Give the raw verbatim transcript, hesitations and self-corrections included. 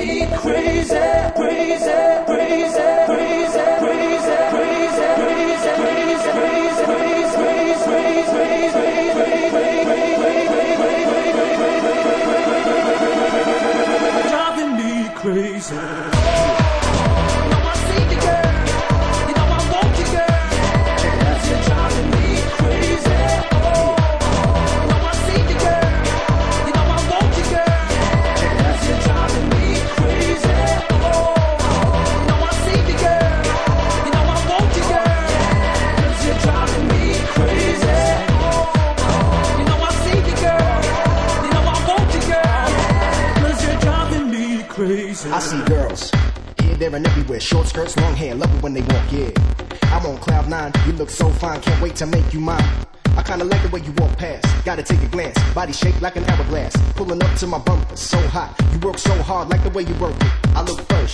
me crazy, crazy, crazy, crazy, crazy, crazy, crazy, crazy, crazy, crazy, crazy, driving me crazy. I see girls here, there, and everywhere. Short skirts, long hair, love it when they walk, yeah. I'm on cloud nine, you look so fine, can't wait to make you mine. I kinda like the way you walk past, gotta take a glance. Body shaped like an hourglass, pulling up to my bumper, so hot. You work so hard, like the way you work it. I look first.